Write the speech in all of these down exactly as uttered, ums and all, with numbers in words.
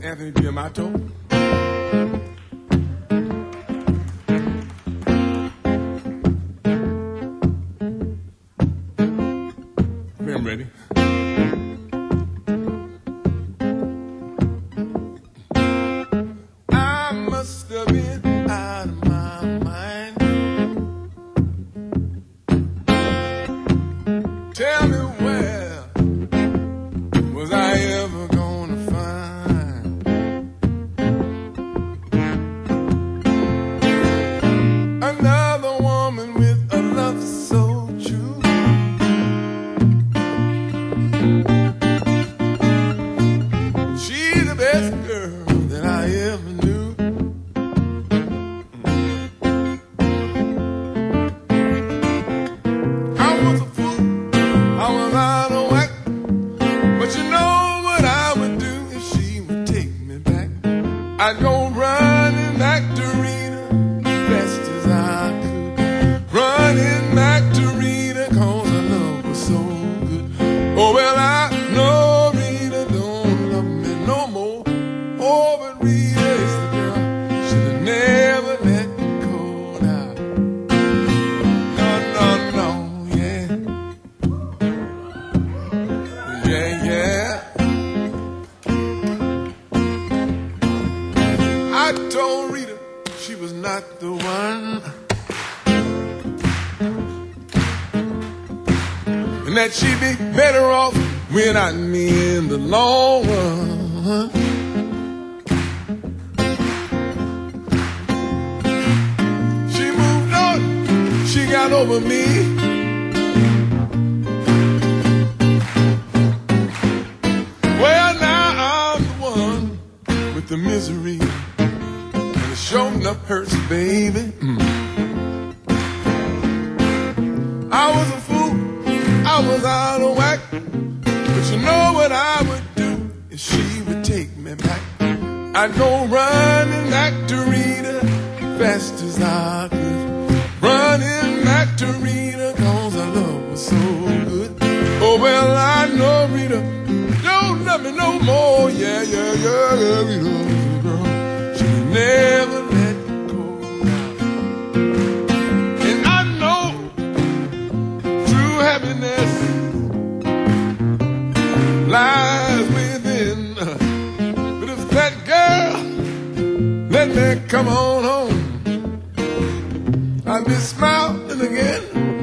Anthony D'Amato. I'm ready. I must have been out of my mind. Tell me where was I ever gonna find another woman with a love so true? She's the best girl that I ever knew. I was a fool, I was out of whack, but you know what I would do if she would take me back? I'd go running back to Rita, best as I could. Running back to Rita, cause her love was so good. Oh, well, I know Rita don't love me no more. Oh, but Rita is the girl should have never let go now. No, no, no, yeah. Yeah, yeah. I told Rita she was not the one, and that she'd be better off without me in the long run. She moved on, she got over me. Well, now I'm the one with the misery, and it sure enough hurts, baby. Mm. I was a fool, I was out of whack, but you know what I would do if she would take me back? I'd go running back to Rita, fast as I could. Running back to Rita, cause her love was so good. Oh, well, I know Rita don't love me no more. Yeah, yeah, yeah, yeah, Rita was a girl she never let go now. And I know true happiness lies within. But if that girl let me come on home, I'll be smiling again.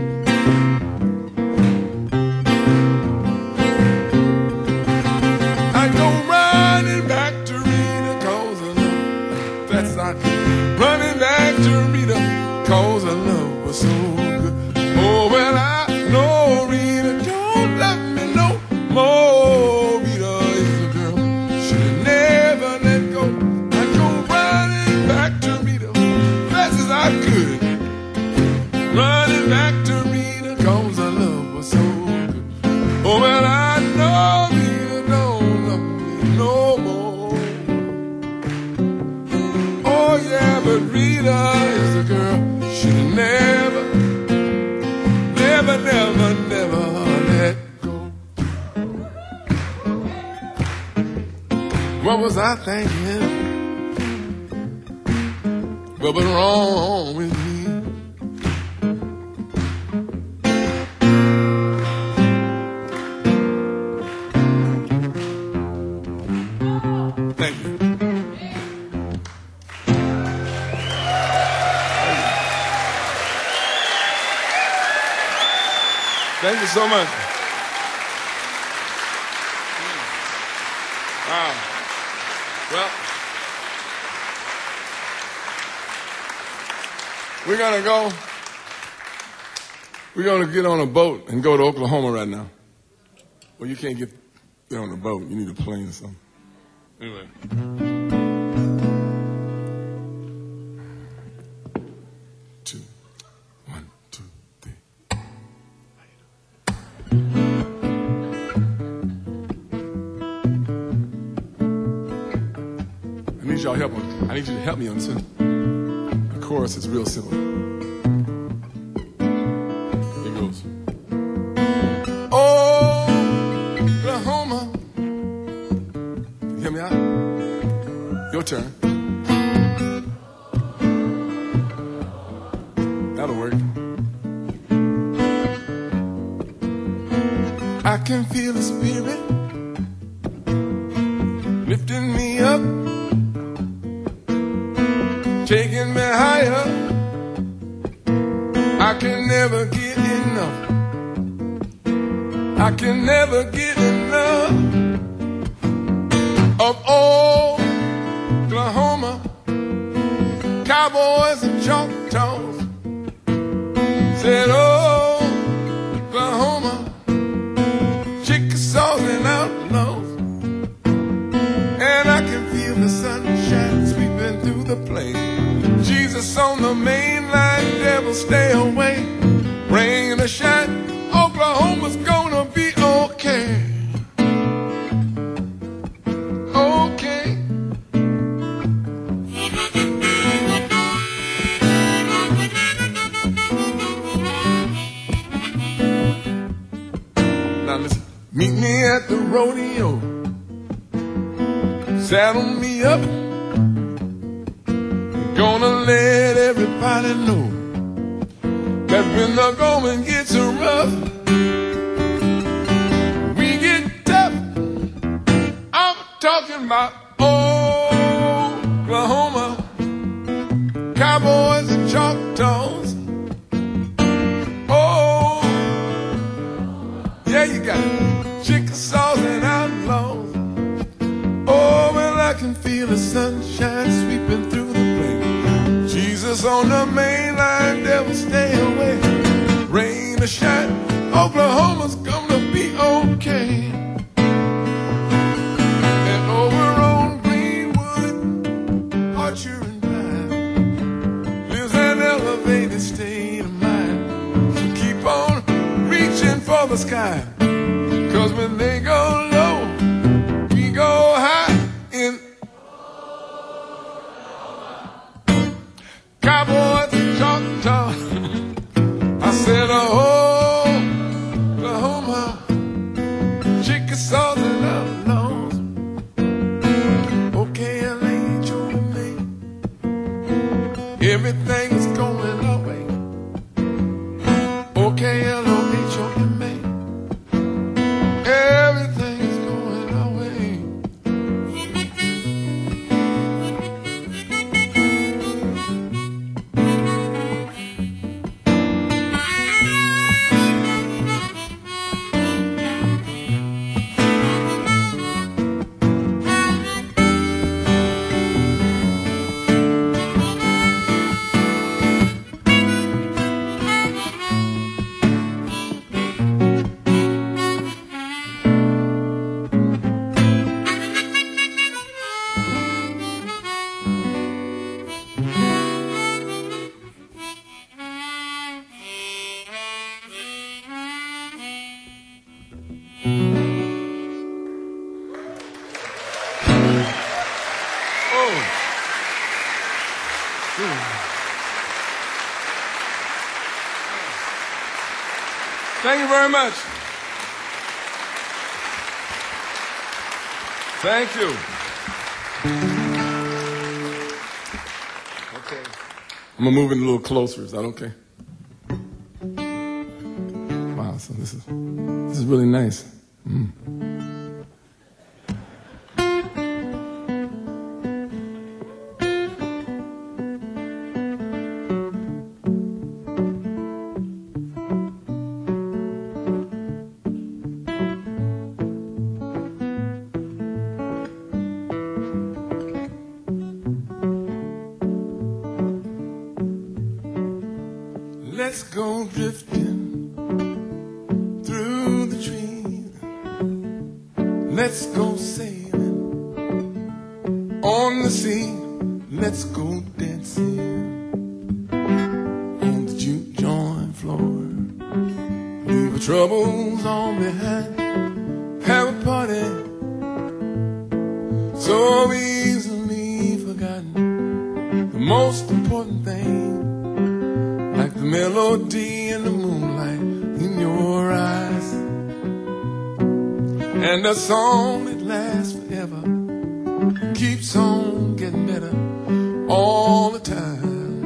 I go running back to Rita, cause her love, that's not running back to Rita, cause her love was so good. Oh, well, I know Rita don't love me no more. Rita is a girl should never let go. I go running back to Rita, fast as I could. Running back to Rita, cause her love was so good. Oh, well, I know Rita don't love me no more. Oh, yeah, but Rita is a girl should never, never, never, never let go. What was I thinking? What was wrong with me? Thank you. Thank you so much. Wow. Well, we're gonna go. We're gonna get on a boat and go to Oklahoma right now. Well, you can't get there on a boat. You need a plane or something. Anyway. Two. One, two, three. I need y'all help on. I need you to help me on this one. The chorus is real simple. It goes. Oh, Oklahoma. Can you hear me out? Your turn. That'll work. I can feel the Spirit lifting me up, taking me higher. I can never get enough. I can never get enough of Oklahoma cowboys and Choctaws. Said Oklahoma Chickasaws and outlaws. And I can feel the sunshine sweeping through the plain. Jesus on the main line, devil stay away. Rain or shine, Oklahoma's gonna be okay. Okay. Now listen, meet me at the rodeo, saddle me up. Gonna let everybody know that when the going gets rough, we get tough. I'm talking about Oklahoma cowboys and Choctaws. Oh, yeah, you got it. Chickasaws and outlaws. Oh, well, I can feel the sunshine sweeping through the plain. Jesus on the main line, devil stay away. Rain or shine, Oklahoma's gonna be okay. And over on Greenwood, Archer and Pine, lives an elevated state of mind. So keep on reaching for the sky, 'cause when they go low, we go high in cowboys and Choctaws. I said, oh, Oklahoma, Chickasaws and outlaws. Okay, L A, H O M A, everything's going our way. Okay, L O H O M A, everything's going our way. Thank you very much. Thank you. Okay. I'm gonna move in a little closer. Is that okay? Wow. So this is this is really nice. Mm. Let's go drifting through the trees. Let's go sailing on the sea. Let's go dancing on the juke joint floor. Leave our troubles all behind. Have a party so easily forgotten. The most important thing, like the melody in the moonlight in your eyes, and a song that lasts forever keeps on getting better all the time.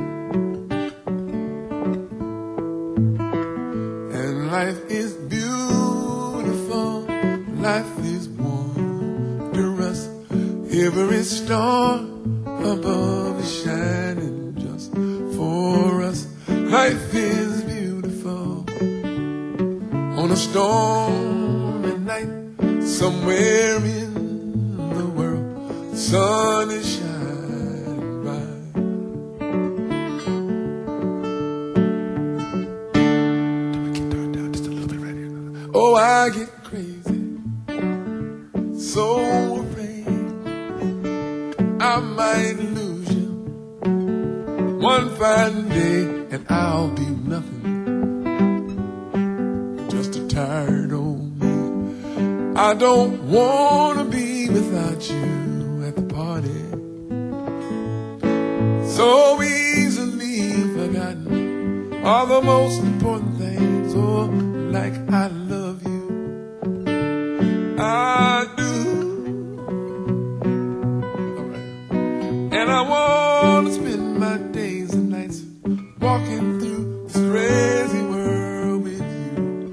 And life is beautiful, life is wondrous. Every star above is shining just for us. Life is beautiful on a stormy night. Somewhere in the world, the sun is shining bright. Turn my guitar down just a little bit right here. Oh, I get crazy, so afraid I might lose you one fine day, and I'll be nothing, just a tired old man. I don't want to be without you at the party, so easily forgotten. All the most important things, oh, like I love you, I do. All right. And I want to spend my days and nights walking through this crazy world with you.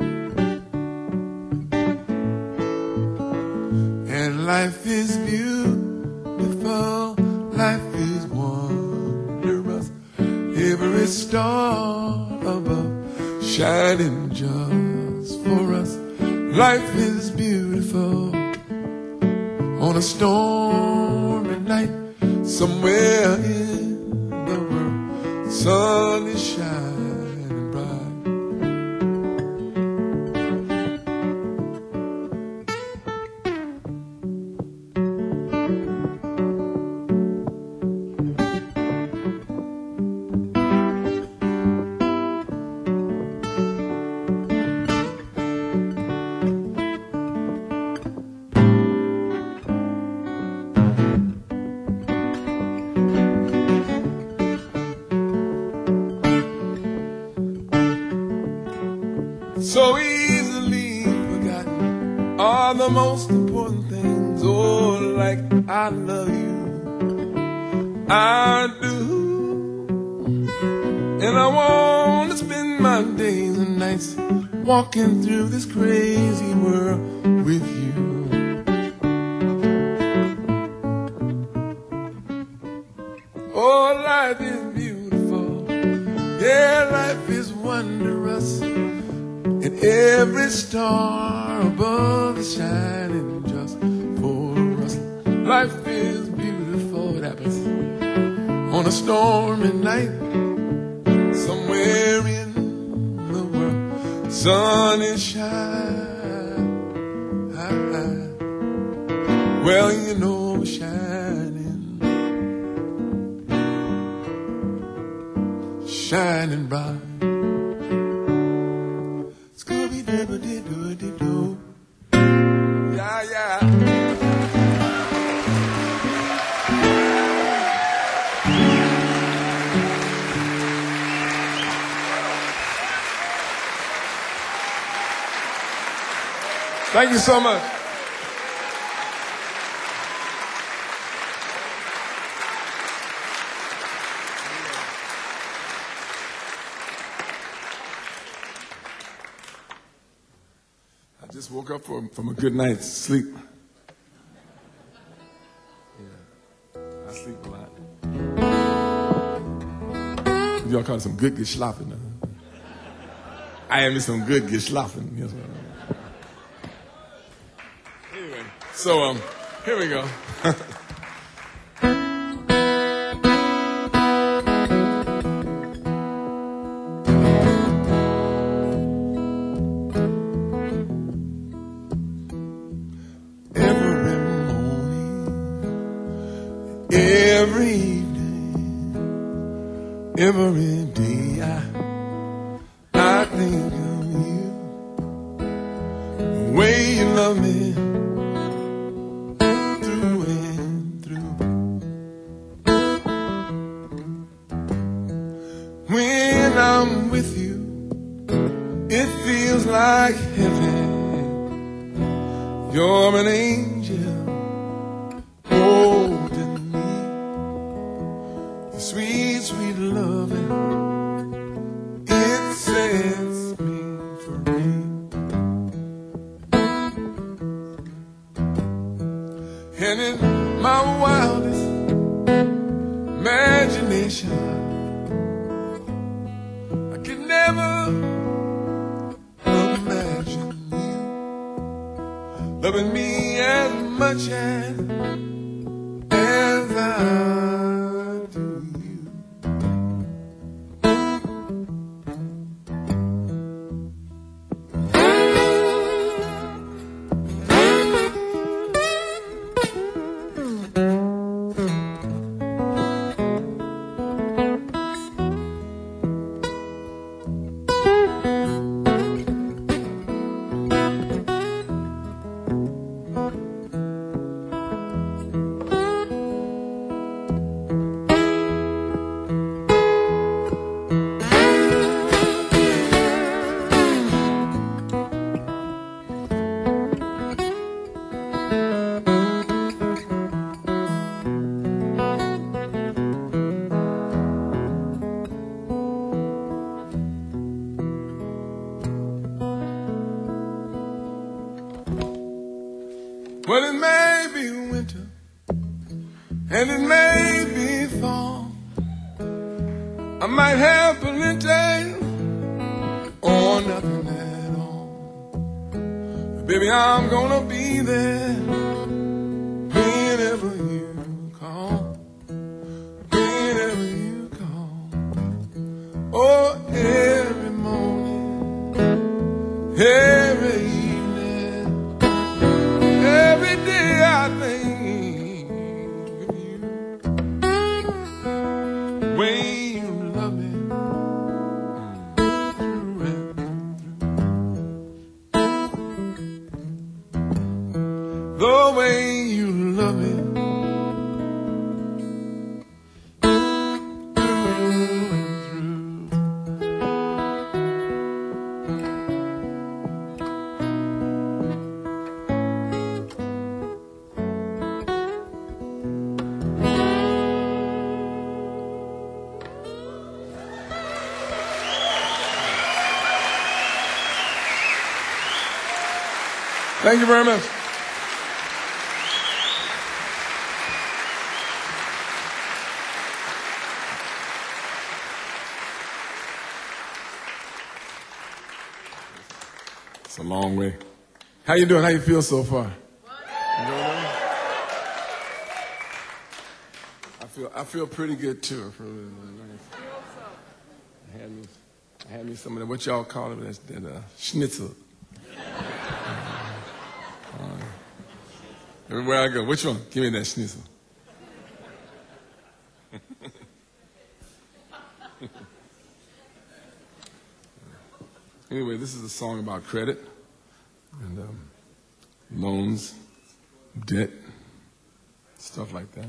And life is beautiful, life is wondrous. Every star above shining just for us. Life is beautiful on a stormy night. Somewhere in the world, sun is shining bright. So easily forgotten, all the most important things, oh, like I love you, I do. And I want to spend my days and nights walking through this crazy world with you. Oh, life is beautiful, yeah, life is wondrous. And every star above is shining just for us. Life is beautiful, it happens on a stormy night. Somewhere in the world, sun is shining. Well, you know it's shining, shining bright. Yeah, yeah. Thank you so much. I just woke up from, from a good night's sleep. Yeah, I sleep a lot. Y'all call it some good geschlafen. Huh? I am some good geschlafen. Yes, anyway, so um, here we go. Every evening, every day, I, I think of you, the way you love me, through and through. When I'm with you, it feels like heaven. You're an angel, oh, imagination. I could never imagine you loving me as much as, as I do you. Well, it may be winter, and it may be fall. I might have plenty or nothing at all. But baby, I'm gonna be there whenever you call, whenever you call. Oh, every morning, every evening, every day I think of you. Way you love me through and through. The way you love me Thank you very much. It's a long way. How you doing? How you feel so far? I feel I feel pretty good too. I had me, I had me some of that. What y'all call it? That, that uh, schnitzel. Everywhere I go, which one? Give me that schnitzel. Anyway, this is a song about credit and um, loans, debt, stuff like that.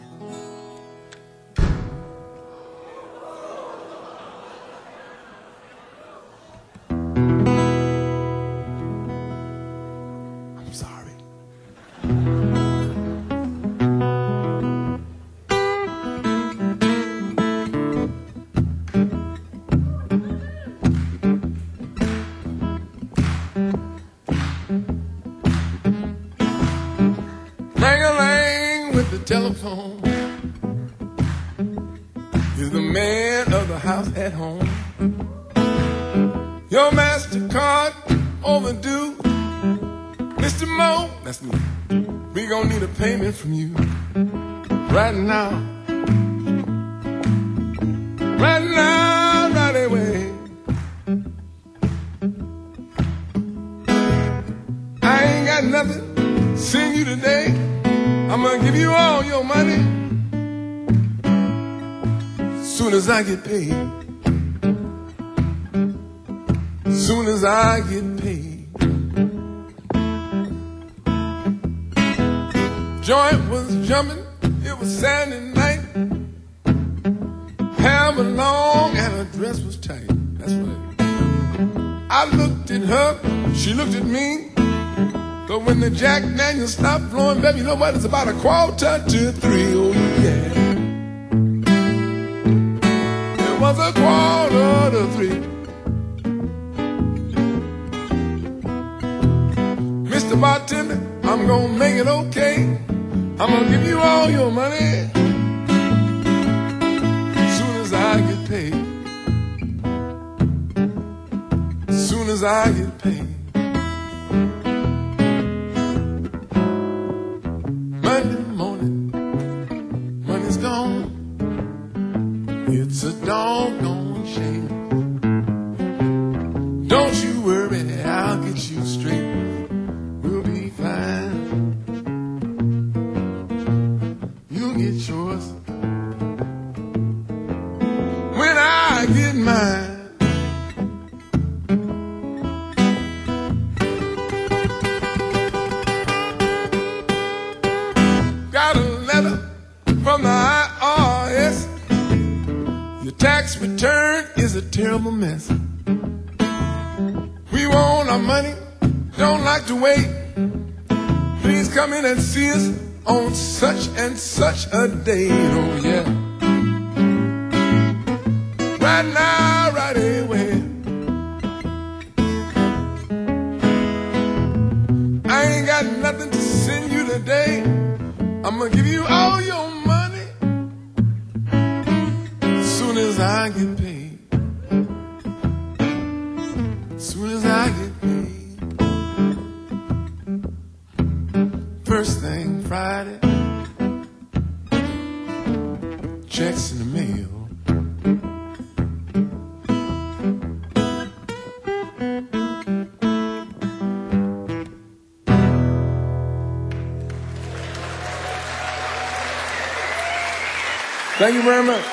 I'm sorry. Ring-a-ling with the telephone. Is the man of the house at home? Your MasterCard overdue. Mister Mo, that's me. We gonna need a payment from you right now. Right now, right away. I ain't got nothing to send you today. I'm gonna give you all your money soon as I get paid. Soon as I get paid. Joint was jumping, it was Saturday night. Hair was long and her dress was tight. That's right. I looked at her, she looked at me. But when the Jack Daniels stopped flowing, baby, you know what? It's about a quarter to three, oh yeah. It was a quarter to three. Mister Bartender, I'm gonna make it okay. I'm gonna give you all your money as I get paid. Monday morning, money's gone. It's a doggone shame. Don't you worry, I'll get you straight. We'll be fine. You'll get yours when I get mine. Got a letter from the I R S. Your tax return is a terrible mess. We want our money, don't like to wait. Please come in and see us on such and such a date. Oh yeah, right now, right away. I ain't got nothing to send you today. I'm gonna give you all your money as soon as I get paid. As soon as I get paid. First thing Friday, checks in the mail. Thank you very much.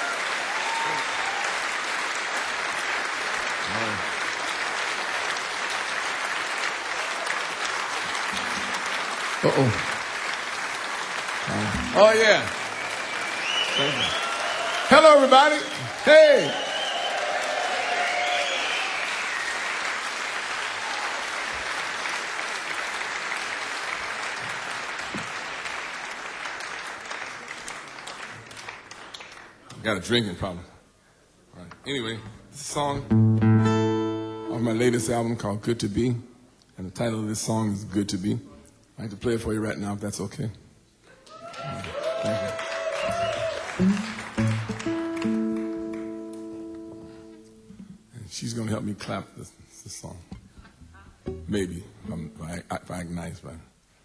Uh-oh. Uh, oh, yeah. Thank you. Hello, everybody. Hey. Got a drinking problem. All right. Anyway, this song off my latest album called Good to Be. And the title of this song is Good to Be. I'd like to play it for you right now, if that's okay. Right. Thank you. And she's going to help me clap this, this song. Maybe, if, I'm, if, I, if I act nice, but...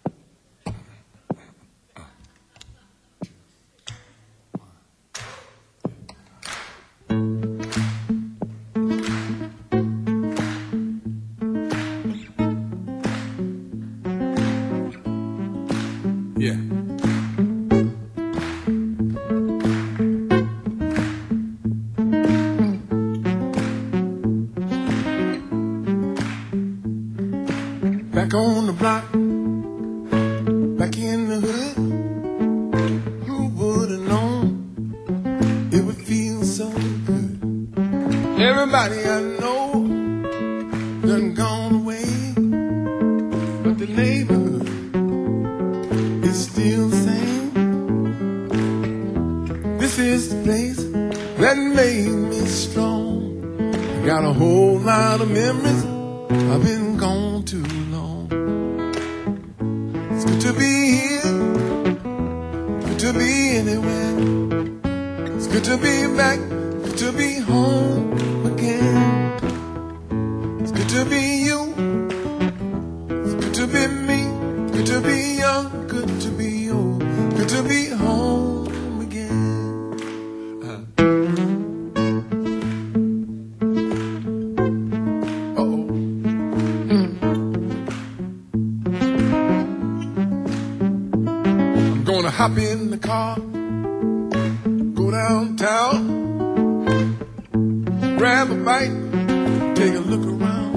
Yeah. Back on the block, back in the hood, who would have known it would feel so good? Everybody I know done gone away, but the neighborhood is still the same. This is the place that made me strong. I got a whole lot of memories, I've been gone too long. It's good to be here, good to be anywhere. It's good to be back, good to be home again. It's good to be you, it's good to be me, good to be young, good to be old, good to be home again. Uh. Uh-oh. Mm. I'm gonna hop in the car, go downtown, grab a bite, take a look around.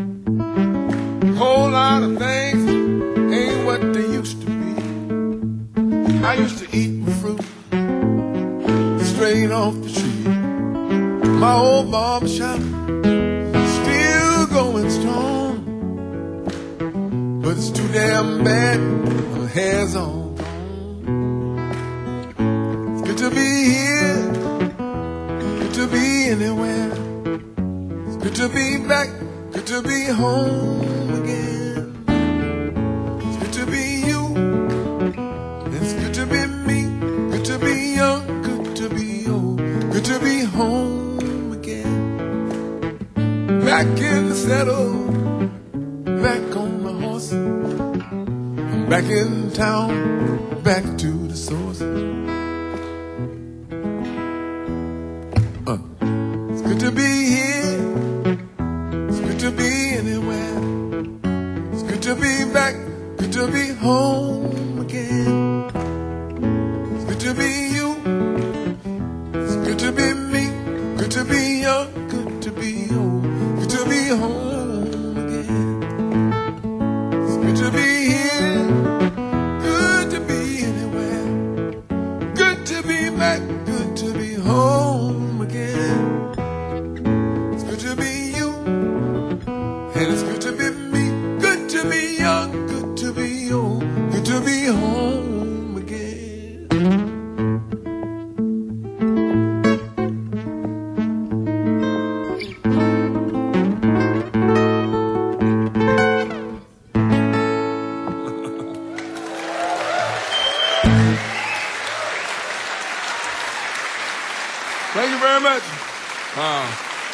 Whole lot of things ain't what they used to be. I used to eat my fruit straight off the tree. My old barbershop still going strong, but it's too damn bad, my hair's all gone. It's good to be here, good to be anywhere. It's good to be back, good to be home again. It's good to be you, it's good to be me, good to be young, good to be old, good to be home again. Back in the settled back on my horse. I'm back in town, back to the source. Uh, it's good to be here. It's good to be anywhere. It's good to be back. Good to be home again. It's good to be you. It's good to be me. Good to be young. Good to be old. Good to be home again. It's good to be here. Good to be anywhere. Good to be back. Good to be home again. It's good to be you. And it's good to be me. Good to be young. Good to be old. Good to be home again. Thank you very much. Wow.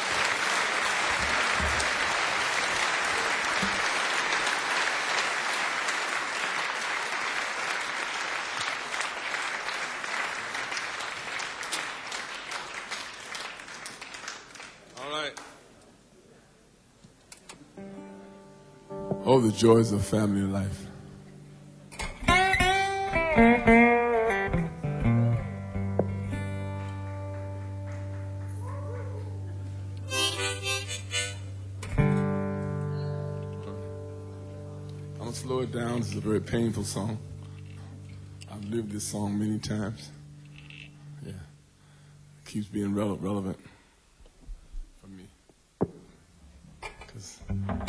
All right. Oh, the joys of family life. I'm gonna slow it down. This is a very painful song. I've lived this song many times. Yeah, it keeps being rele- relevant for me. 'Cause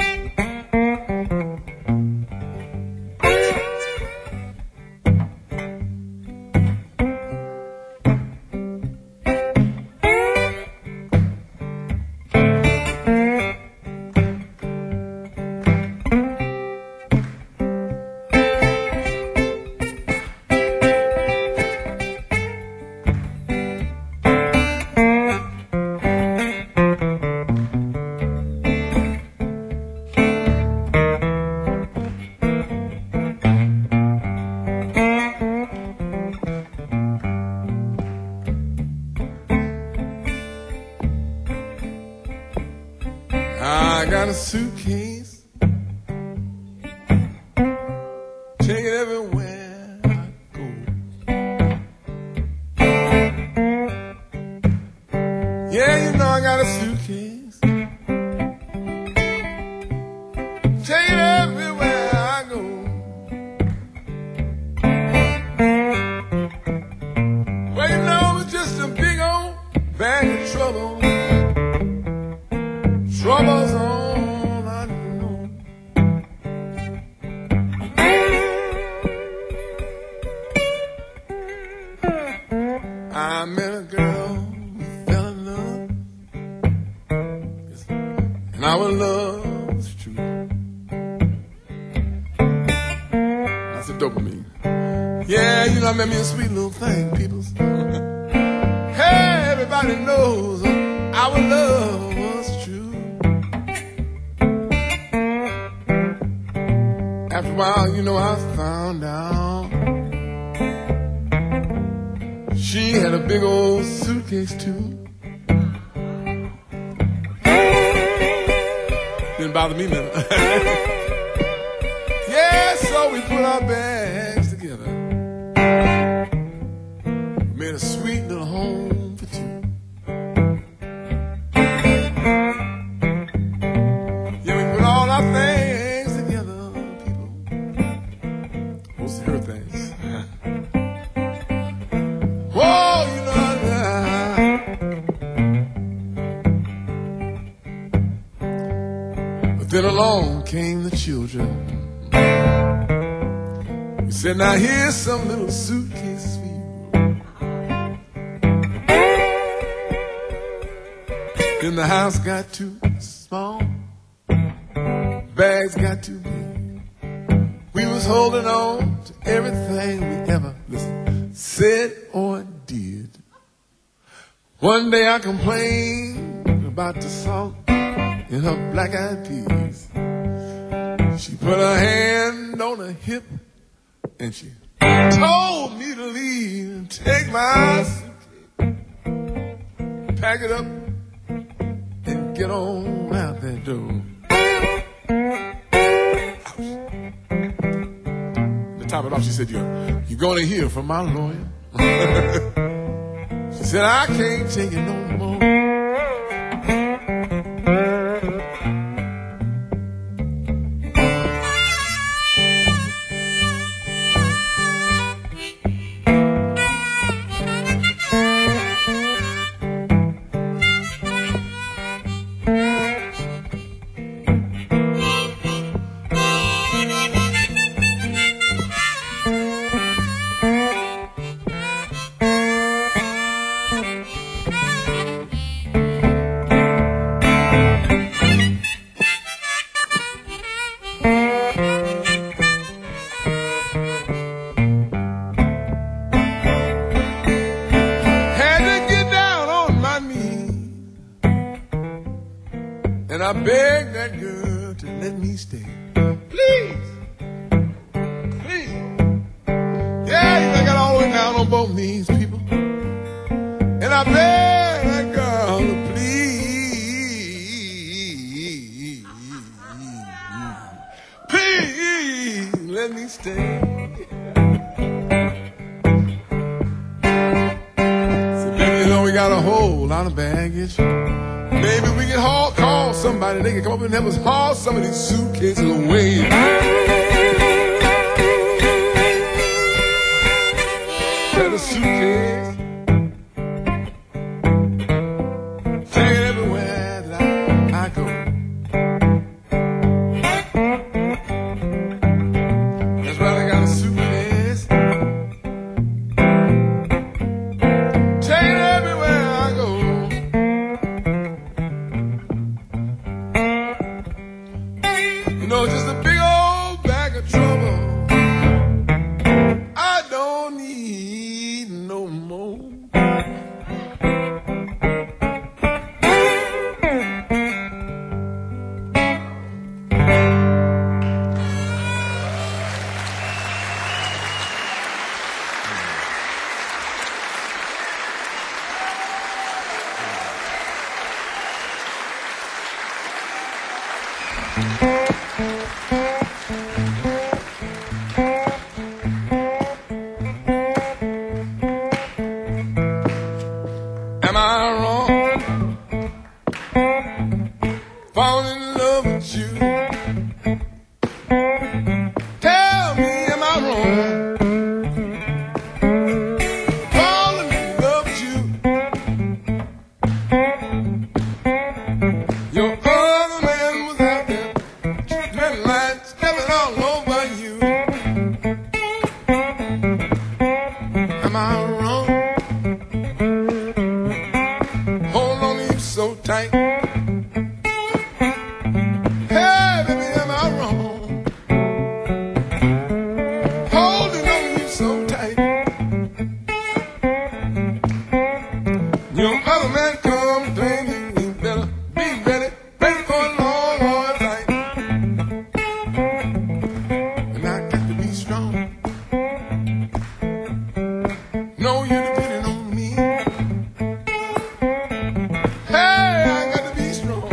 I got a suitcase, take it everywhere I go. Yeah, you know I got a suitcase, take it everywhere I go. Well, you know it's just a big old bag of trouble. Trouble's all I know. I met a girl who fell in love, and our love was true. That's a dopamine. Yeah, you know I met me a sweet little thing, peoples. Hey, everybody knows our love was true. After a while, you know, I found out she had a big old suitcase too. Didn't bother me none. Yeah, so we put our bags together, made a sweet little home for two. Yeah, we put all our things together. Most of her things. Whoa, you know that. But then along came the children. We said, now here's some little suitcases for you. Then the house got too small, bags got too big. We was holding on to everything we ever listen, said or did. One day I complained about the salt in her black-eyed peas. She put her hand on her hip and she told me to leave and take my suitcase, pack it up and get on out that door. To top it off, she said, you're, you're going to hear from my lawyer. She said, I can't take it no more. And I begged that girl to let me stay. Please. Please. Yeah, you know, I got all the way down on both knees, people. And I begged that girl to please, please let me stay. So, baby, you know we got a whole lot of baggage. Maybe we can haul, call somebody. They can come up and help us haul some of these suitcases away. Got a suitcase. Take it everywhere that I, I go. That's right, I got a suitcase. Take it everywhere I go. You know, just a big old bag of trouble. I don't need no more. Am I wrong? Falling in love with you. Tell me, am I wrong? Falling in love with you. Your other man was out there, red light stepping all over you. Am I wrong? Hold on to you so tight. Hey, baby, am I wrong? Holding on to you so tight. Your other man come thinking you better be ready, ready for a long, hard fight. And I got to be strong. No, you're depending on me. Hey, I got to be strong.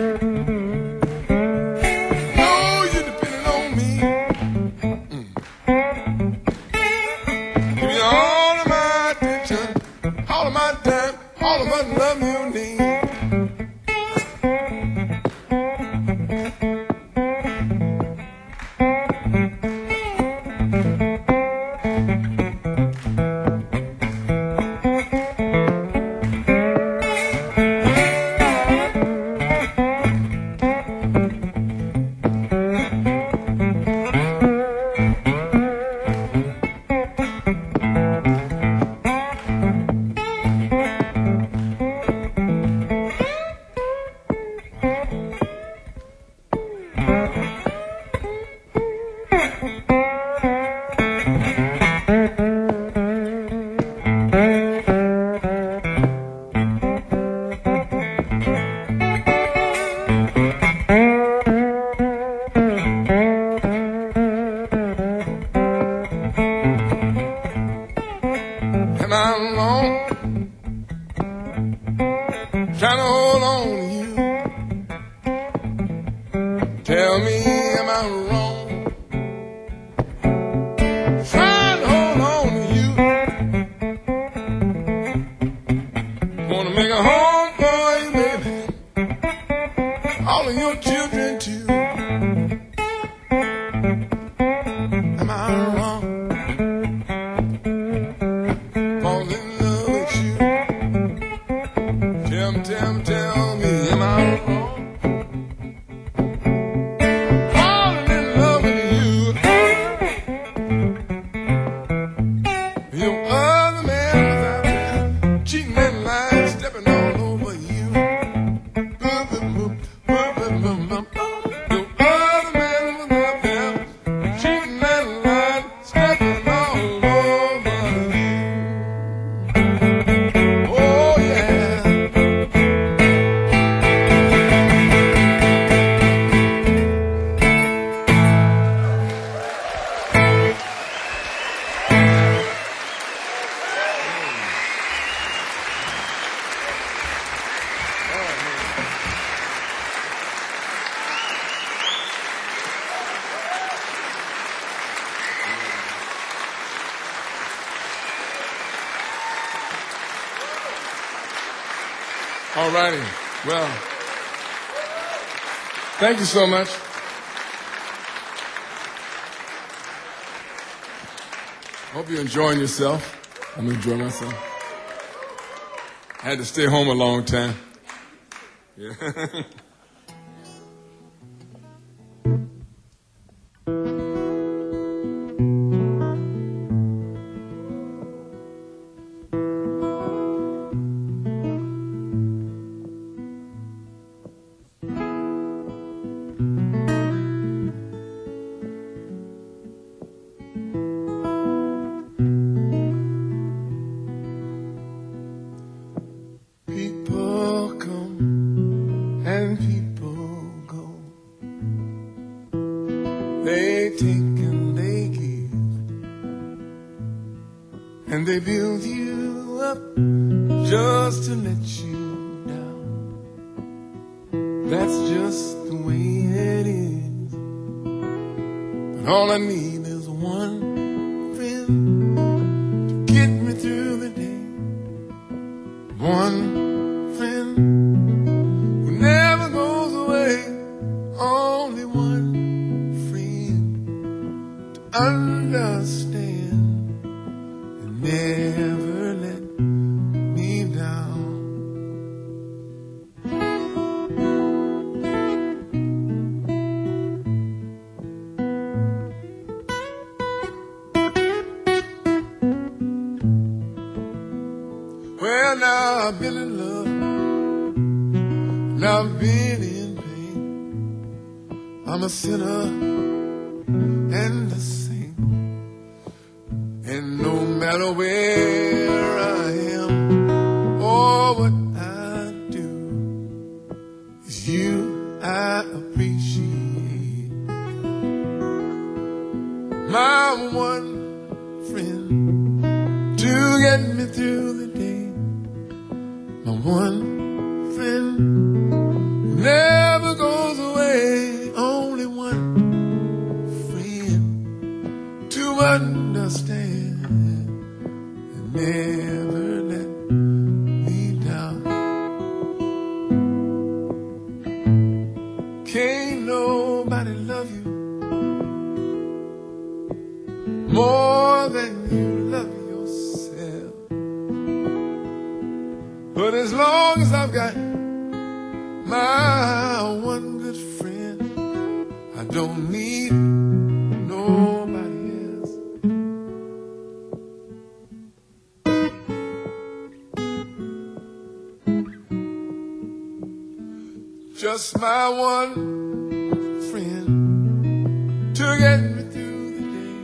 No, you're depending on me. Mm. Give me all of my attention, all of my time, all of my love you need. trying to hold on to you. Tell me, am I wrong? Trying to hold on to you. Wanna make a home for you, baby. All of your children too. Am I wrong? Fall in love with you. Tell me, tell me, tell me, am I wrong? Falling in love with you. Your other man was out there cheating and lying, stepping all over you. Boom, boom, boom, boom, boom, boom, boom. Your other man was out there cheating and lying, stepping all over you. Oh yeah. All righty. Well, thank you so much. Hope you're enjoying yourself. I'm enjoying myself. I had to stay home a long time. Yeah. People come and people go. They take and they give, and they build you up just to let you down. That's just the way it is. But all I need is one friend to get me through the day. One friend who never goes away. Only one friend to understand and never let me down. Well, now I've been in love, now I've been in pain. I'm a sinner and a saint, and no matter where I am or what I do, it's you I appreciate. My one friend to get me through the day. My one friend who never goes away. Only one friend to understand and never let me down. Can't nobody love you more than you love yourself. But as long as I've got my one good friend, I don't need nobody else. Just my one friend to get me through the day.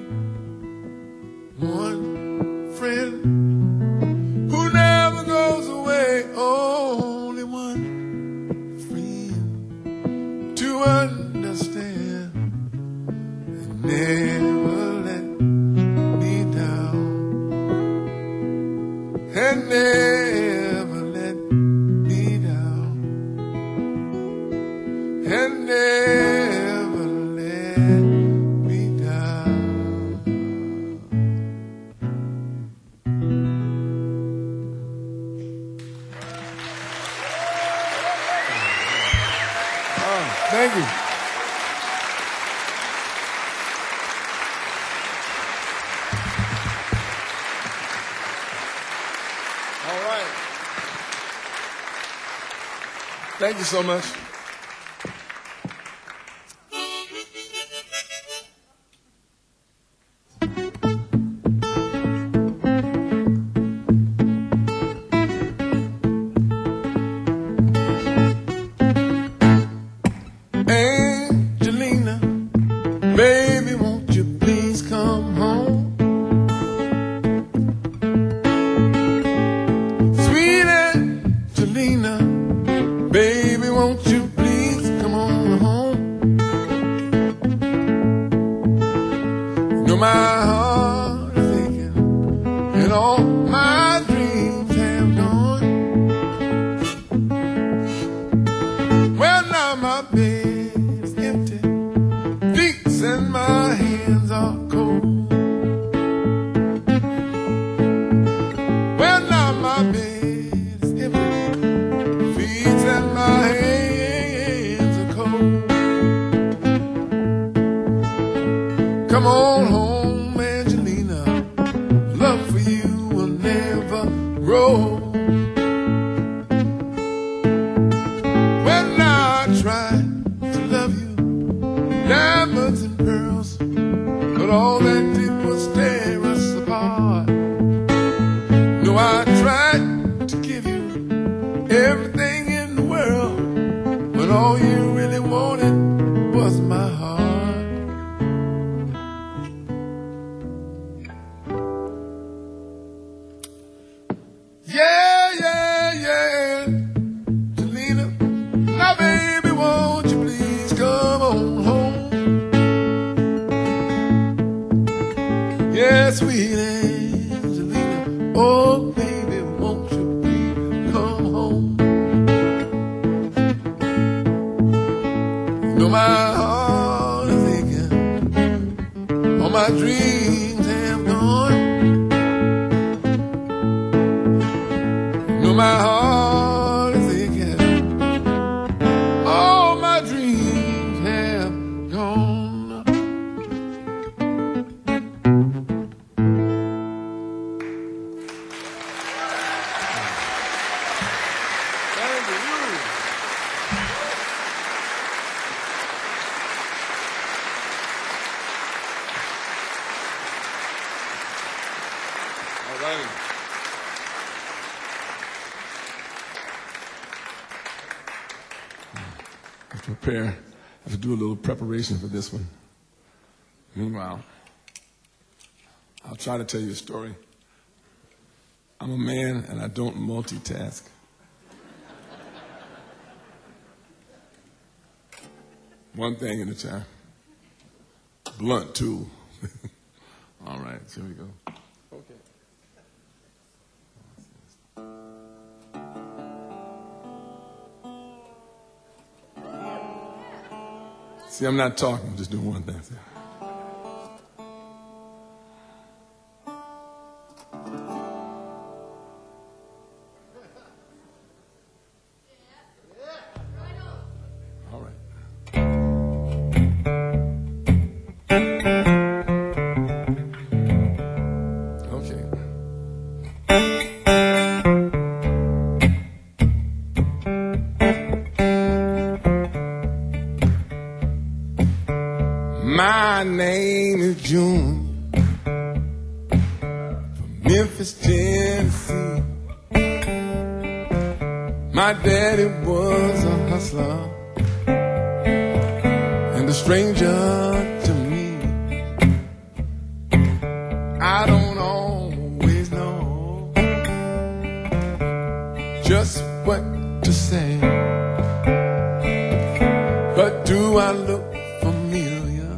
One friend who never goes away. Only one friend to understand and never let me down, and never let me down. Thank you. All right. Thank you so much. Angelina, baby, won't you please come home? Sweet Angelina, baby, won't you please come on home? You know my heart is aching and all my dreams have gone. Well, now my bed is empty, feet and my hands are cold. Well, now my bed is empty, feet and my hands are cold. Come on home, Angelina, love for you will never grow. When I tried to love you, diamonds and pearls, but all that did was tear us apart. No, I tried to give you everything in the world, but all you really wanted was my heart. Yeah, yeah, yeah, Angelina, now baby, won't you please come on home? Yeah, sweet Angelina, oh baby, won't you please come home? You know my heart is aching, all my dreams have gone. You know my heart is aching, all my dreams have gone. Thank you. All right. I have to prepare. I have to do a little preparation for this one. Meanwhile, I'll try to tell you a story. I'm a man and I don't multitask. One thing at a time. Blunt too. All right, here we go. Okay. See, I'm not talking, I'm just doing one thing. All right. Okay. My name is June, from Memphis, Tennessee. My daddy was a hustler and a stranger to me. I don't always know just what to say, but do I look familiar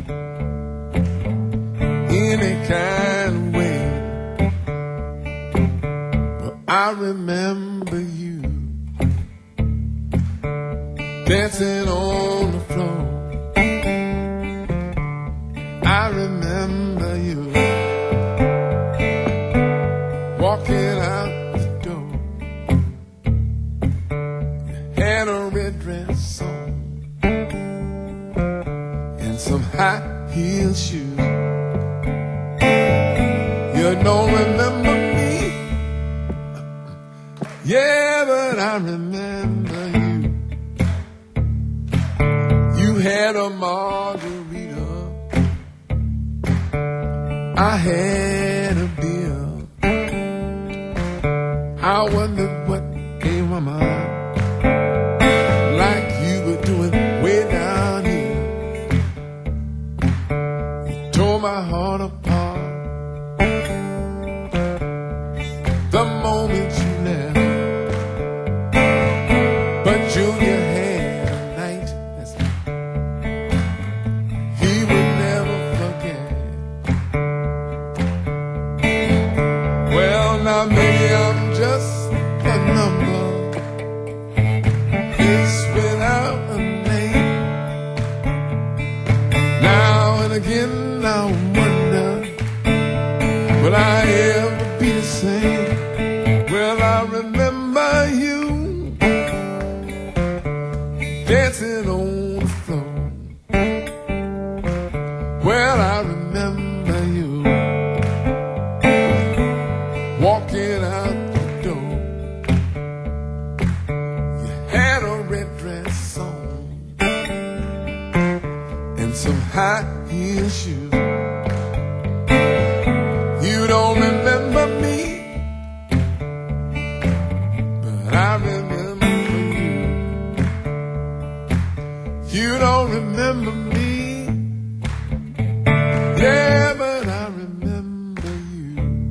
any kind of way? But I remember you dancing on the floor. I remember you walking out the door. You had a red dress on, high heel shoes. You don't remember me, yeah, but I remember you. You had a margarita, I had a beer. I wondered what came my mind, like you were doing way down here. You tore my heart apart the moment you left. But Junior had a night he would never forget. Well, now maybe I'm just a number, face without a name. Now and again I wonder, will I ever be the same? Well, I remember you dancing on the floor. Well, I remember you walking out the door. You had a red dress on and some high heel shoes. You don't remember me, but I remember you. You don't remember me, yeah, but I remember you.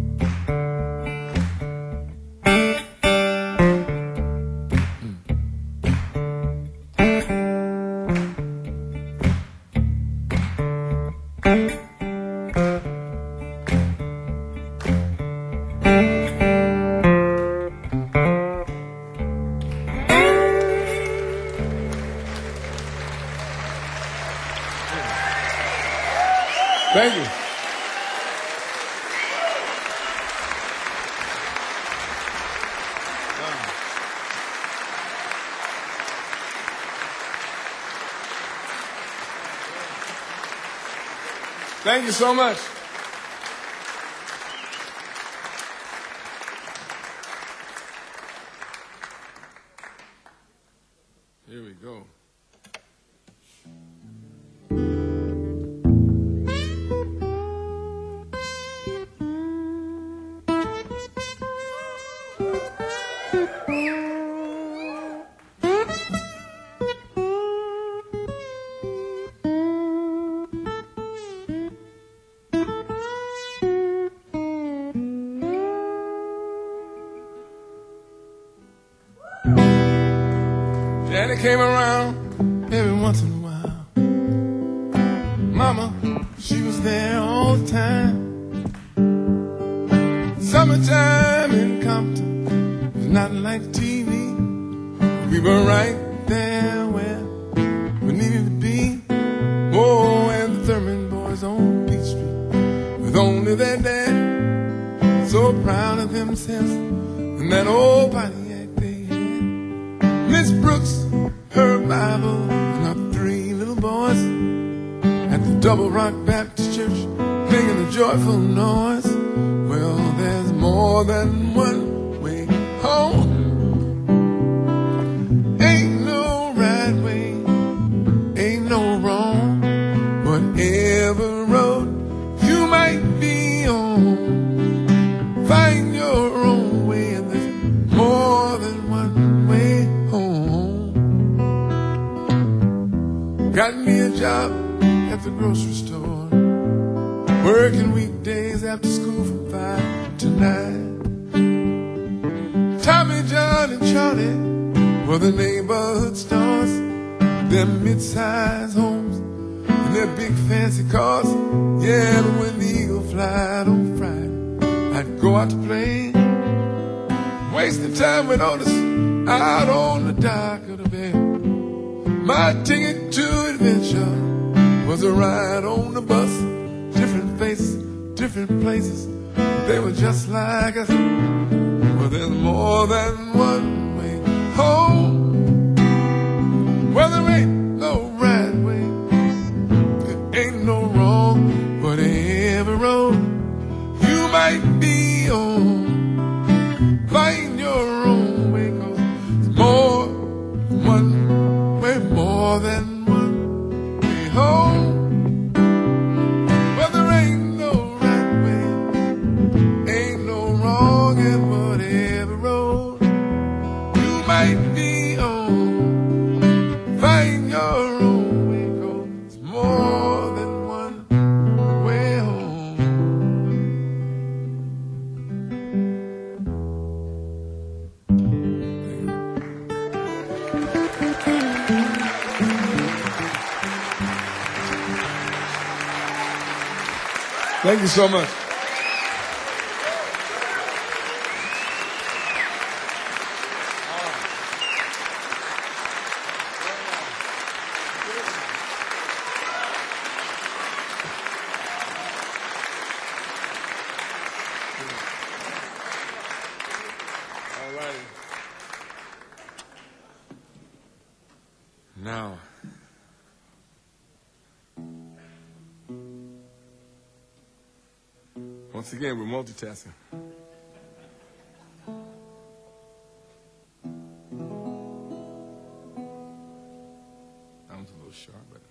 Thank you. Thank you so much. Here we go. Daddy came around every once in a while. Mama, she was there all the time. Summertime in Compton was not like T V. We were right there where we needed to be. Oh, and the Thurman boys on Beach Street with only their dad, so proud of themselves and that old Pontiac they had. Miss Brooks, her Bible, and our three little boys at the Double Rock Baptist Church making a joyful noise. Well, there's more than one way home. Ain't no right way, ain't no wrong. Whatever road you might be on, find your own way, and there's more than one way home. Got me a job at the grocery store, working weekdays after school from five to nine. Tommy, John, and Charlie were the neighborhood stars. Their mid-sized homes and their big fancy cars. Yeah, but when the eagle flied on Friday, I'd go out to play, wasting time with Otis out on the dock of the bay. My ticket to adventure was a ride on the bus. Different faces, different places, they were just like us. Well, there's more than one way home. Well, there ain't no right way, there ain't Thank you so much. All right. Now, once again, we're multitasking. That one's a little sharp, but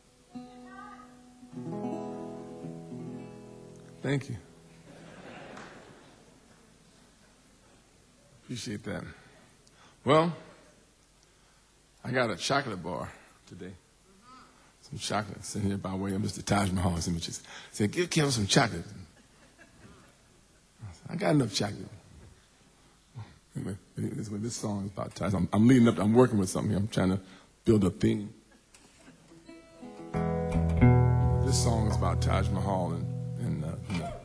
thank you. Appreciate that. Well, I got a chocolate bar today. Some chocolate sitting here by way of Mister Taj Mahal's images. Said, give Kevin some chocolate. I got enough chocolate. Anyway, this, this song is about Taj. I'm, I'm leading up. I'm working with something here. I'm trying to build a theme. This song is about Taj Mahal and, and uh, you know.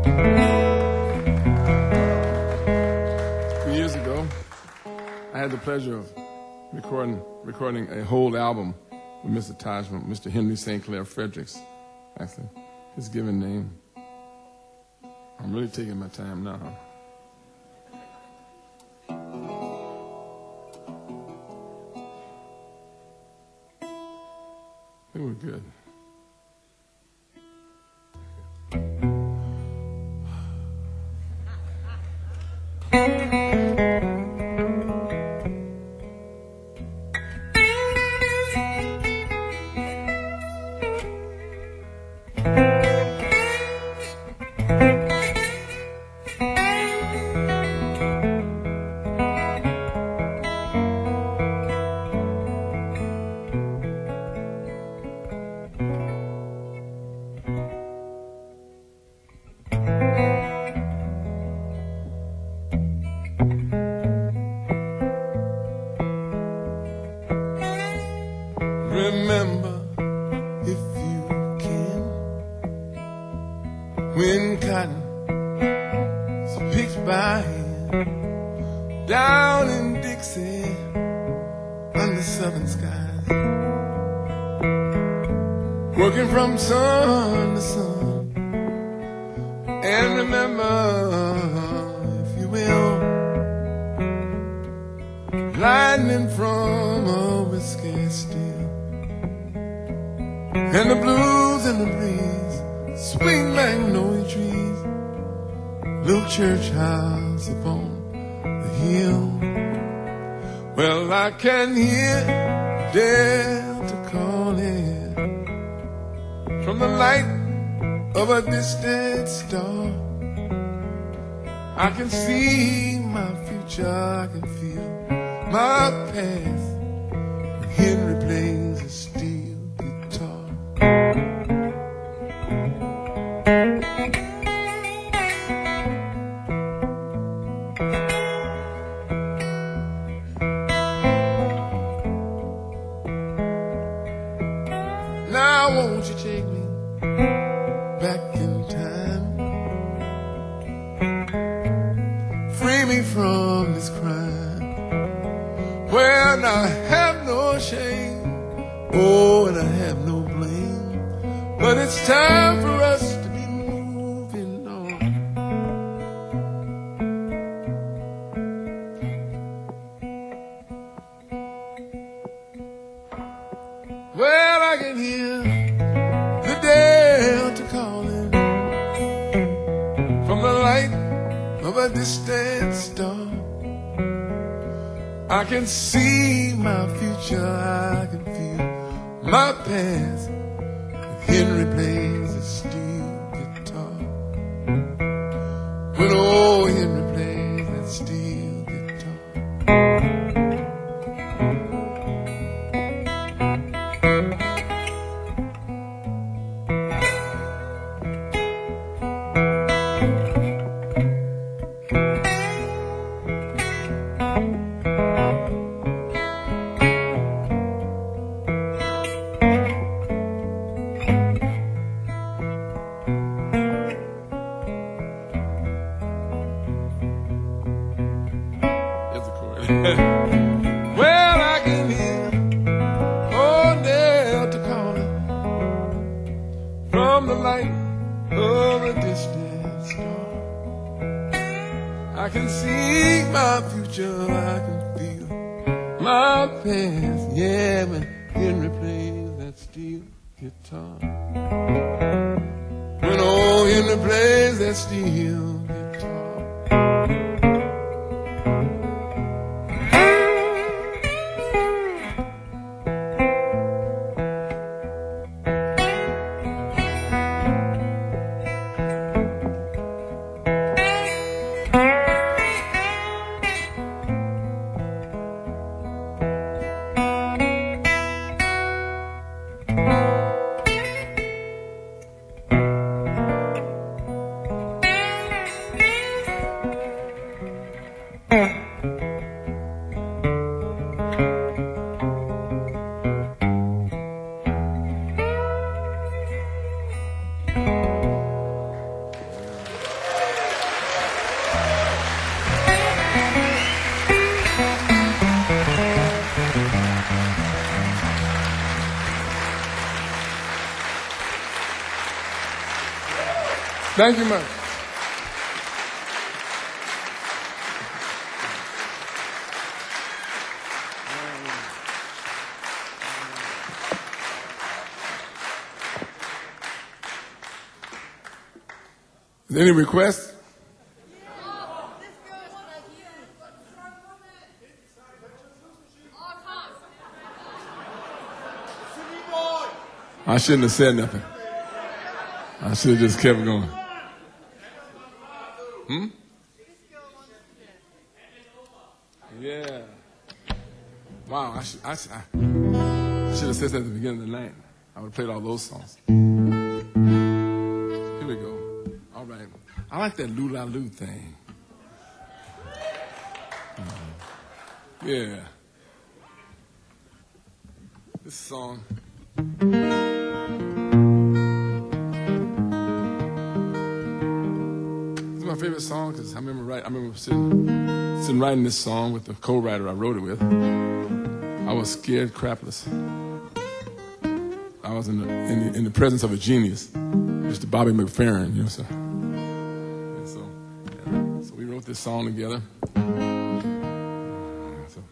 Three years ago, I had the pleasure of recording recording a whole album with Mister Taj, Mister Henry Saint Clair Fredericks, actually, his given name. I'm really taking my time now, huh? I think we're good. Remember, if you can, when cotton was picked by hand down in Dixie under southern skies, working from sun to sun. And remember, if you will, lightning from a whiskey still. And the blues and the breeze, sweet magnolia trees, little church house upon the hill. Well, I can hear Delta calling from the light of a distant star. I can see my future, I can feel my past. When Henry plays a steel guitar. Now won't you take me back in time, free me from this crime, where I have no shame, oh, and I have no blame, but it's time for us to be moving on. Well, I can hear the Delta calling from the light of a distant star. I can see my future, I can feel my past. Henry plays a steel guitar. When old Henry plays that steel guitar. Well, I can hear old Delta calling from the light of a distant star. I can see my future, I can feel my past. Yeah, when Henry plays that steel guitar. When old Henry plays that steel guitar. Thank you much. Is there any requests? I shouldn't have said nothing. I should have just kept going. Hmm? Yeah. Wow, I should, I, should, I should have said that at the beginning of the night. I would have played all those songs. Here we go. All right. I like that Lula Lou thing. Uh, yeah. This song. My favorite song because I remember right. I remember sitting, sitting writing this song with the co-writer I wrote it with. I was scared crapless. I was in the, in the in the presence of a genius, Mister Bobby McFerrin. You know, so and so, yeah, so we wrote this song together. So.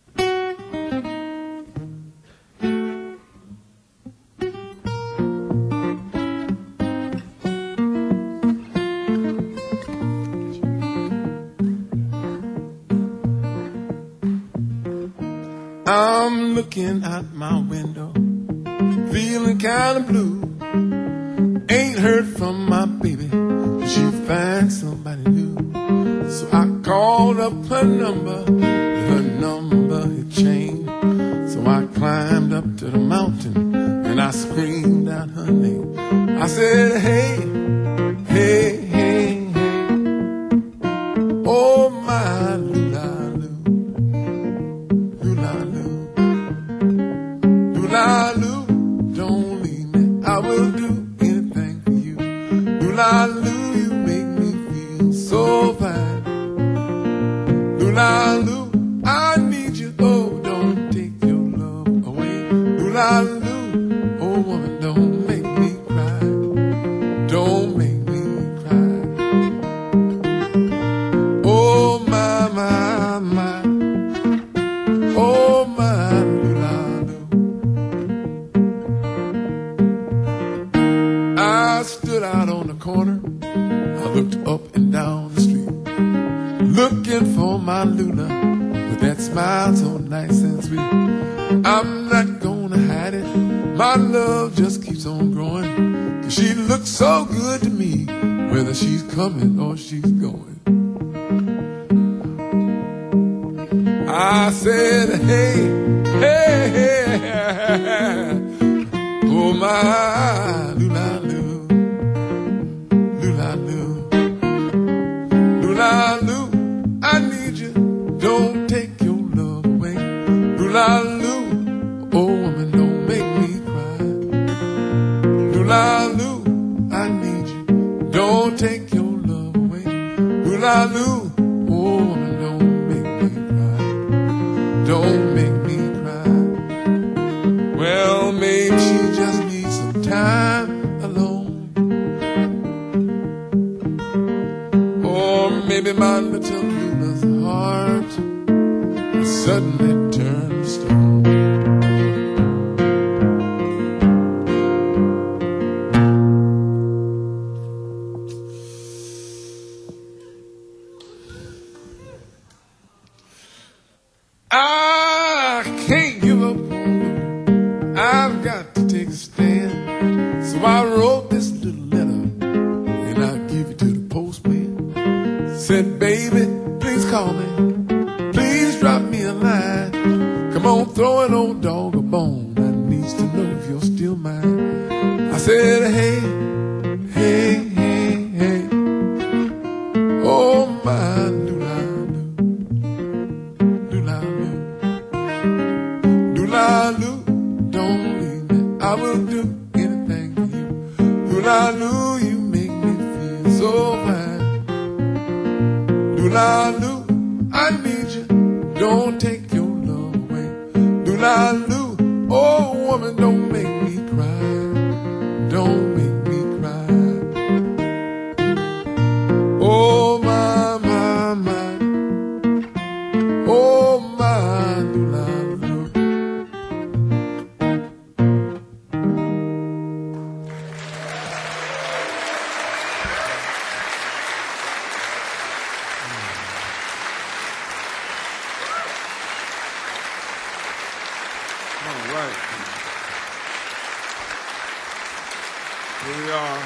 I'm looking out my window, feeling kind of blue. Ain't heard from my baby, she finds somebody new. So I called up her number, her number had changed. So I climbed up to the mountain and I screamed out her name. I said, hey, hey, hey, hey, oh my Lula. Lula-Loo, don't leave me, I will do anything for you. Lula-Loo, you make me feel so fine. Lula-Loo, I need you, oh, don't take your love away. Lula-Loo, oh woman, don't make me cry. Don't make me cry. Oh my, my, my, oh my Lula-Loo. I stood out on the corner, I looked up and down the street, looking for my Lula with that smile so nice and sweet. I'm not gonna hide it, my love just keeps on growing, 'cause she looks so good to me, whether she's coming or she's going. I said, hey, hey, hey, oh my Lula-Loo, Lula-Loo, Lula-Loo, I need you, don't take your love away. Lula-Loo, oh woman, don't make me cry. Lula-Loo, I need you, don't take your love away. Lula-Loo, oh woman, don't make me cry. suddenly turned to stone. I can't give up on you. I've got to take a stand. So I wrote this little letter and I'll give it to the postman. Said, baby, please call me. Please drop me a line. Come on, throw an old dog a bone. I needs to know if you're still mine. I said, hey, hey, hey, hey. Oh, my do-la-do. Do-la-do. Do-la-do. Don't leave me. I will do anything for you. Do-la-do. You make me feel so fine. Do-la-do. I need you. Don't take your love away. Do-la-do. Oh, woman, don't make me cry. Don't make me cry. Oh, my, my, my. Oh, my, do-la-do. All right. Here we are.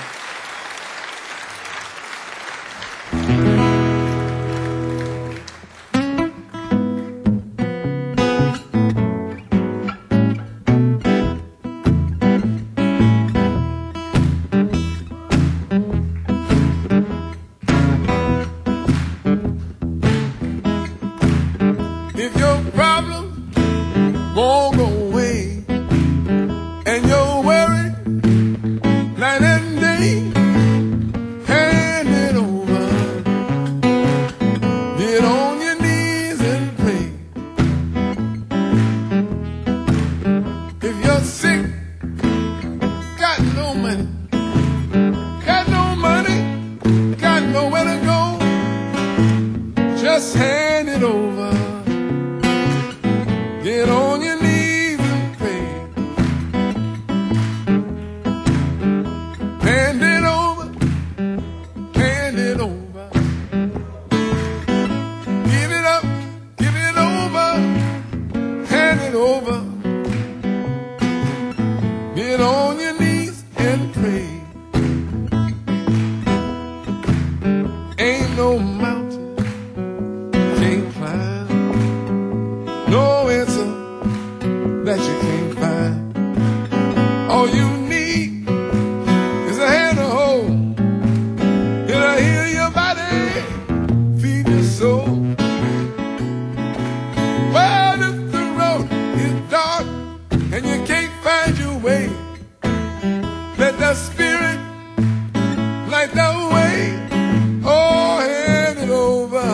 If your problem won't go away and you're worried night and day, hand it over. Get on your knees and pray. If you're sick, got no money, got no money, got nowhere to go, just hand it over. Get on your knees and pray. Hand it over, hand it over. Give it up, give it over, hand it over. Get on your knees and pray. Ain't no mountain you can't climb, no answer that you can't find. All you need is a hand to hold. It'll heal your body, feed your soul. Well, if the road is dark and you can't find your way, let the Spirit light the way. Oh, hand it over.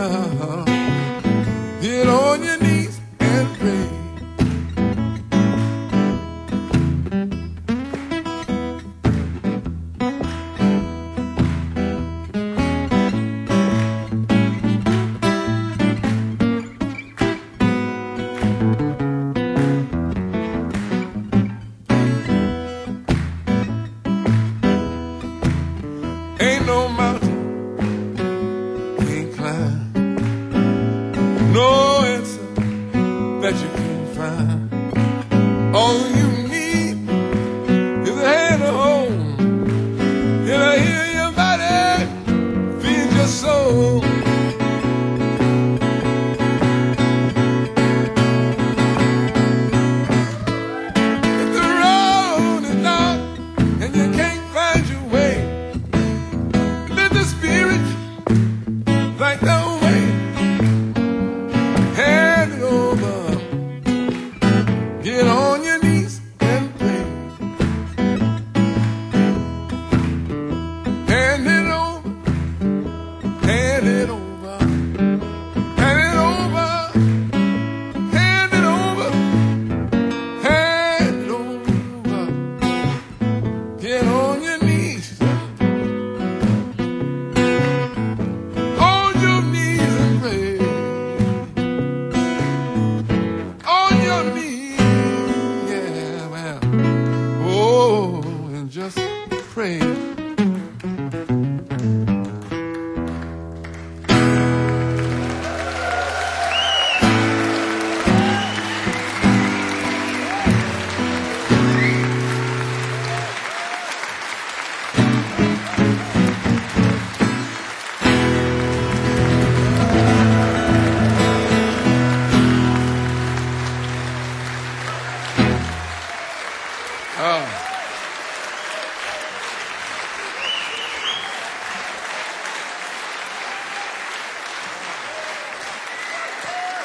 Get on your knees and pray. Ain't no mountain can't climb, no answer that you can't find. All you need is a hand to hold. It'll heal your body, feed your soul. If the road is dark and you can't find your way, let the Spirit light the way. Hand it over. Get on your knees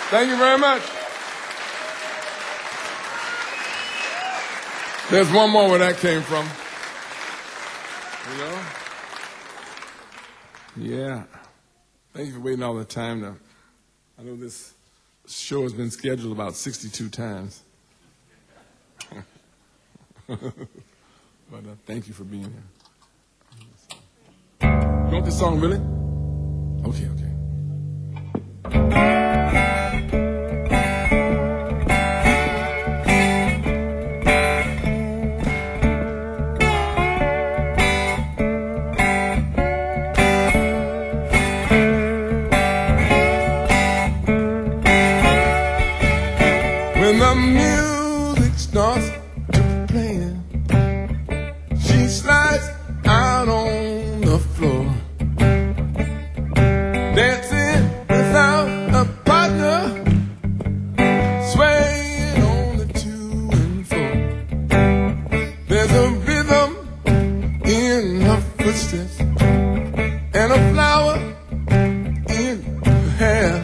Thank you very much. There's one more where that came from. You know? Yeah. Thank you for waiting all the time. Now, I know this show has been scheduled about sixty-two times. But uh, thank you for being here. You want this song, really? Okay, okay. When the music starts to playing, she slides out on the floor, dancing without a partner, swaying on the to and fro. There's a rhythm in her footsteps and a flower in her hair.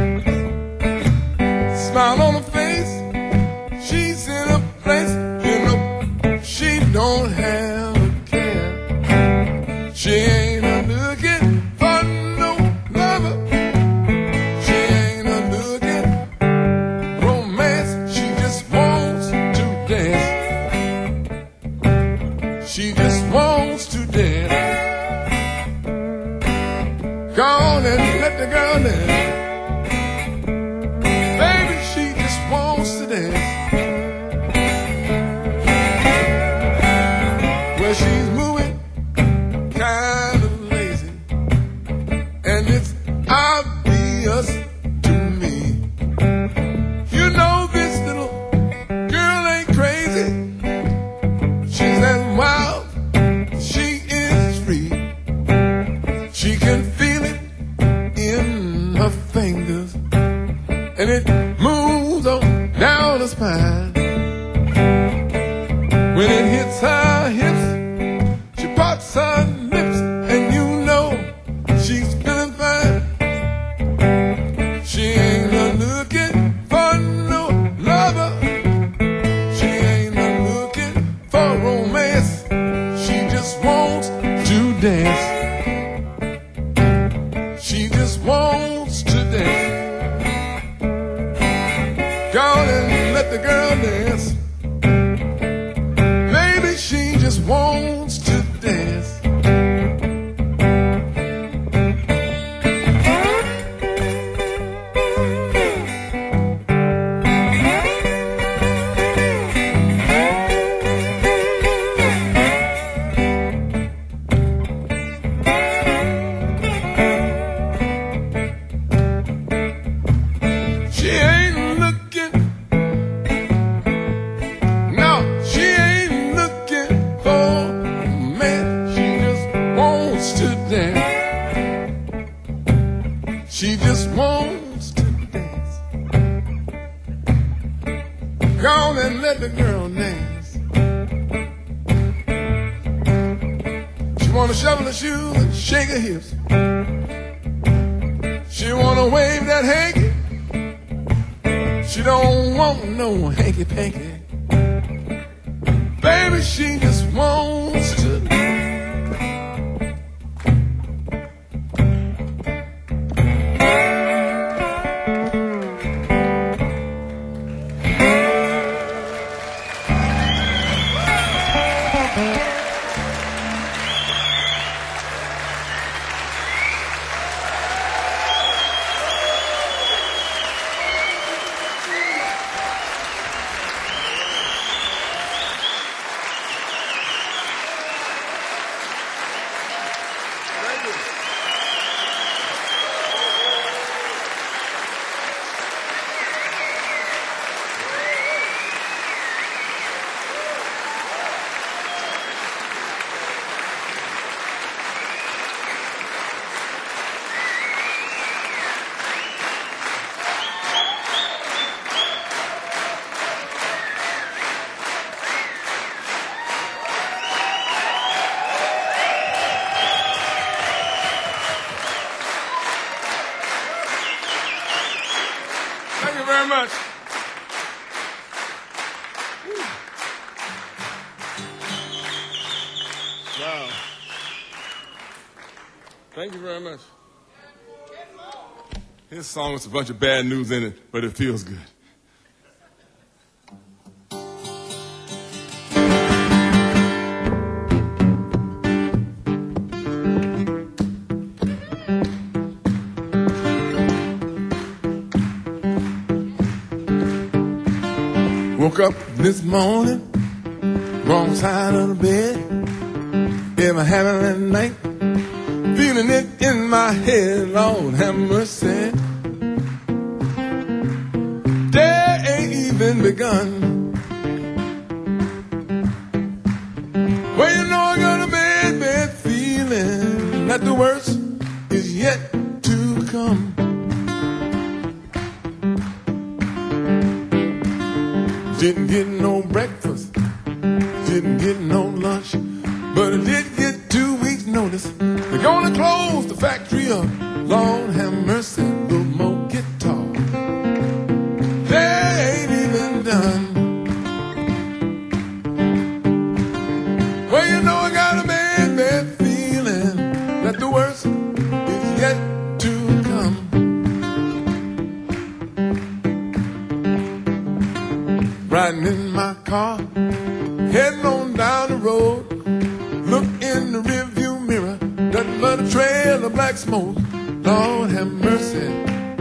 Smile on her face, she's in a place, you know, she don't have a care. She ain't a looking for no lover, she ain't a looking romance, she just wants to dance, she just wants to dance. Go on and let the girl dance. She's moving kind of lazy, and it's obvious to me. You know this little girl ain't crazy, she's as wild, she is free. She can feel it in her fingers, and it moves on down her spine. When it hits her hips, parts her lips, and you know she's feeling fine. She ain't a looking for no lover, she ain't a looking for romance, she just wants to dance, she just wants to dance. Go on and let the girl dance. Maybe she just wants to dance. She ain't looking, no, she ain't looking for a man, she just wants to dance. She just wants to dance. Go on and let the girl dance. She wanna shuffle her shoes and shake her hips. She wanna wave that hanky. She don't want no hanky-panky. Baby, she just wants to. very much. Wow. Thank you very much. His song has a bunch of bad news in it, but it feels good. Woke up this morning, wrong side of the bed. Ever having that night, feeling it in my head. Lord have mercy. Day ain't even begun. Well, you know I got a bad, bad feeling that the worst is yet to come. Didn't get no breakfast, didn't get no lunch, but I did get two weeks notice. They're gonna close the factory up. Lord have mercy, little more guitar. They ain't even done. Well, you know I got a bad, bad feeling that the worst is yet to come. Riding in my car, heading on down the road. Look in the rearview mirror, nothing but a trail of black smoke. Lord have mercy.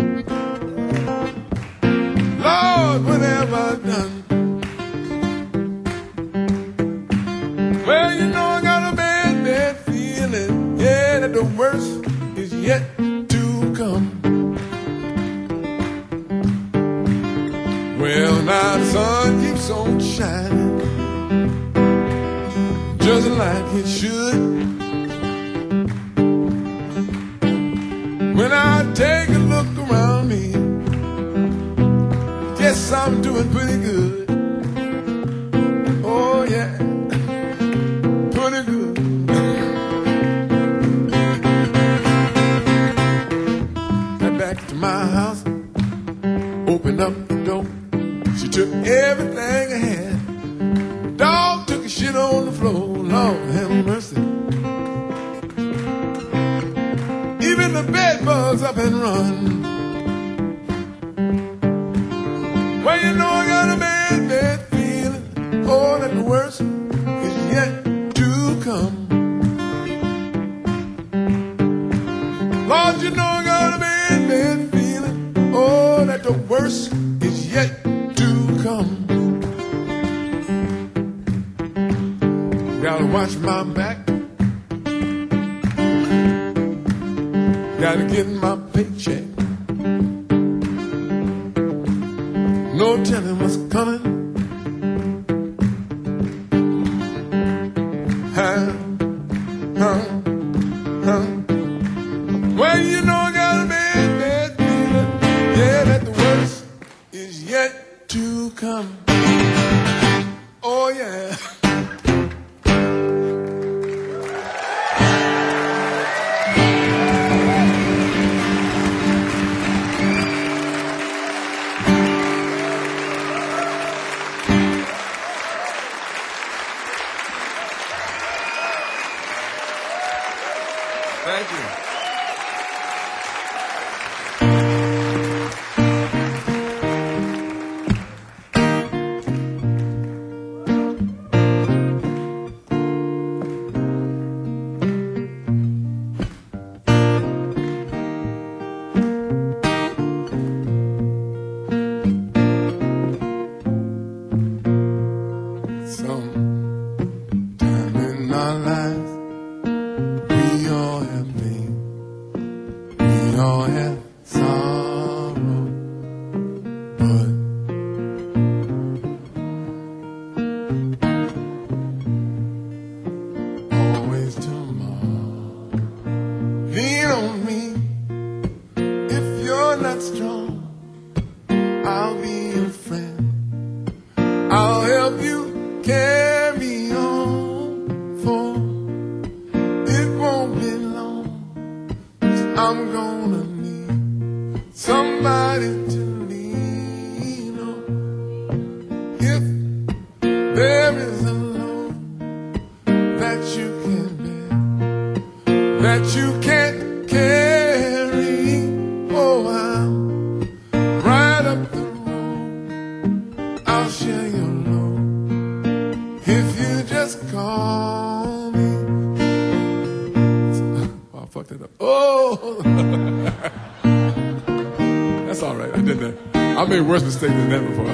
Lord, what have I done? Well, you know I got a bad, bad feeling, yeah, that the worst is yet to come. Well, now the sun keeps on shining, just like it should. When I take a look around me, guess I'm doing pretty good. Oh yeah, pretty good. Got back to my house, opened up the door. She took everything I had. Dog took a shit on the floor. Lord have mercy. Even the bed bugs up and run. Well, you know I got a bad, bad feeling. Oh, that the worst is yet to come. Lord, you know I got a bad, bad feeling. Oh, that the worst is yet to come. Gotta watch my back. Gotta get my paycheck. No telling what's coming. Huh, huh, huh. Well, you know I got a bad, bad feeling. Yeah, that the worst is yet to come. Oh yeah. Thank you. didn't I? I made worse mistakes than that before.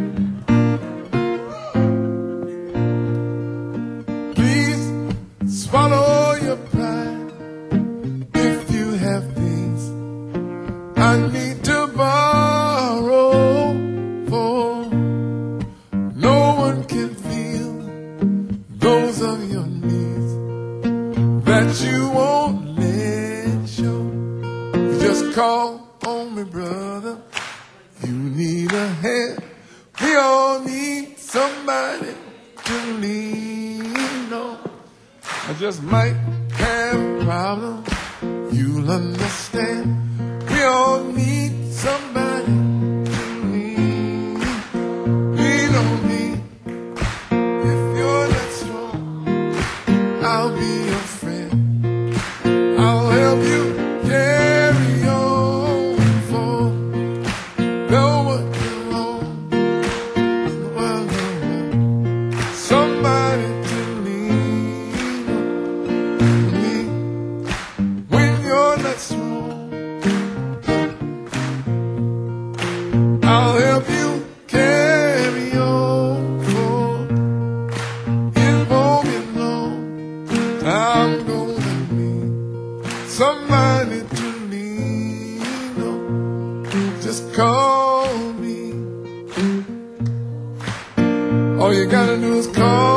Please swallow your pride if you have things I need to borrow for. No one can feel those of your needs that you won't let show. You just call on me, brother. You need a hand. We all need somebody to lean on. I just might have a problem. You'll understand. We all need somebody to lean, lean on me. If you're not strong, I'll be your friend. I'll help you carry on for no one alone in the world. Somebody to lean on me when you're not strong. I'll help you carry on for it won't be long. I'm gonna need somebody to lean on. Just call me. All you gotta do is call